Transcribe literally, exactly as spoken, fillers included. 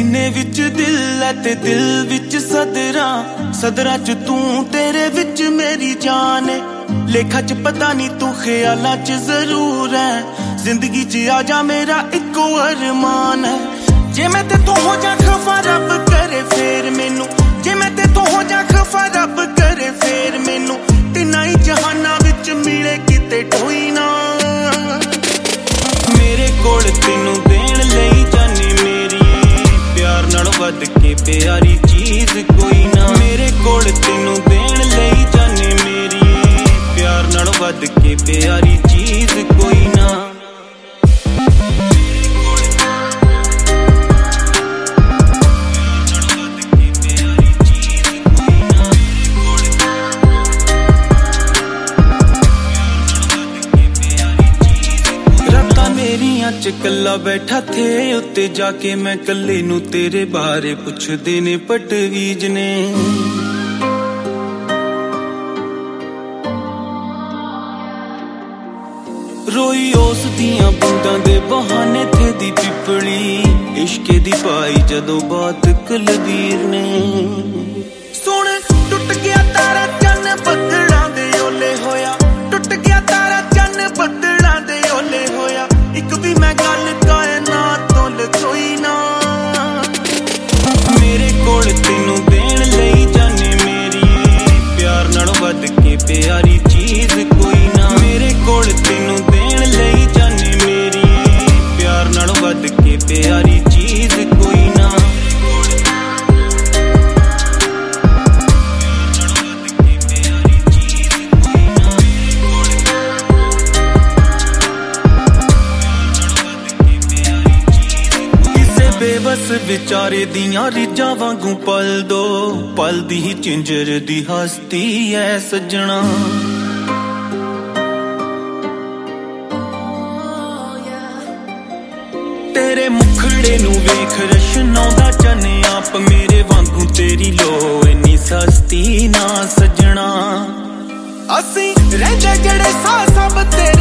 सीने विच दिल है ते दिल विच सदरा, सदरा च तू तेरे विच मेरी जान है। लेखा च पता नहीं तू ख्यालां च जरूर है, जिंदगी च आजा मेरा इको अरमान है। जे मैं ते तू हो जा खफा रब करे फेर मैनू, जे मैं ते तू हो जा खफा रब करे फेर मैनू, तिन्ना ही जहाना विच मिले किते कोई ना। मेरे कोल तेनू देण लई जाने मेरी, प्यार नालों वध के प्यारी चीज कोई ना। मेरे कोल तेनू देण लई जाने मेरी, प्यार नालों वध के प्यारी चीज कोई ना। च कला बैठा थे उत्ते जाके मैं कल्ले नू तेरे बारे पुछदे ने पटवीज ने। रोई उस दियां बूंदां दे बहाने थे दी पिपली, इश्के दी पाई जदों बात कलबीर ने। सुन टुट गया तारा चन्न बदलां दे ओले होया, टुट गया तारा चन्न बदलां दे ओले होया, एक भी मैं गल कायनात तो लकोई ना। मेरे कोल तेनू देण लई जाने मेरी, प्यार नालों वध के प्यारी चीज कोई ना। मेरे कोल तेनू देण लई जाने मेरी, प्यार नालों वध के प्यारी चीज कोई ना। बेबस विचारे दियां रिजा वांगू पल दो, पल दी ही चिंजर दी हस्ती है सजना। तेरे मुखड़े नू वेख रशनाउंदा चने आप, मेरे वांगू तेरी लो इन्नी सस्ती ना सजना। असी रहिंदे जेड़े साह सब तेरे